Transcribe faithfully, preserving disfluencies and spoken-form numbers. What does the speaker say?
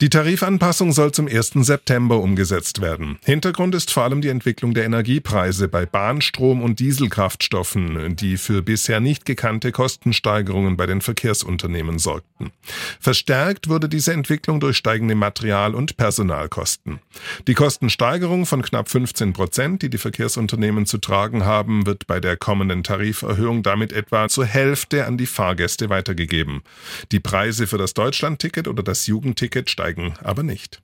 Die Tarifanpassung soll zum ersten September umgesetzt werden. Hintergrund ist vor allem die Entwicklung der Energiepreise bei Bahn-, Strom- und Dieselkraftstoffen, die für bisher nicht gekannte Kostensteigerungen bei den Verkehrsunternehmen sorgten. Verstärkt wurde diese Entwicklung durch steigende Material- und Personalkosten. Die Kostensteigerung von knapp fünfzehn Prozent, die die Verkehrsunternehmen zu tragen haben, wird bei der kommenden Tariferhöhung damit etwa zur Hälfte an die Fahrgäste weitergegeben. Die Preise für das Deutschlandticket oder das Jugendticket steigen aber nicht.